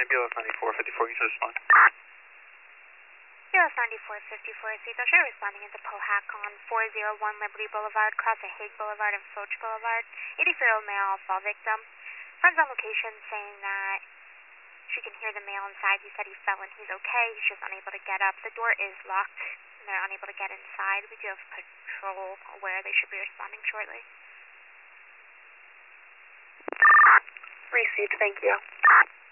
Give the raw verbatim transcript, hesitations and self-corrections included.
B L S ninety-four fifty-four, you should respond. B L S ninety-four fifty-four, Cecil Share responding into Pohack on four oh one Liberty Boulevard, across the Hague Boulevard and Foch Boulevard. eighty-three-year-old male fall victim. Friends on location saying that she can hear the male inside. He said he fell and he's okay. He's just unable to get up. The door is locked and they're unable to get inside. We do have patrol aware. They should be responding shortly. Received, thank you.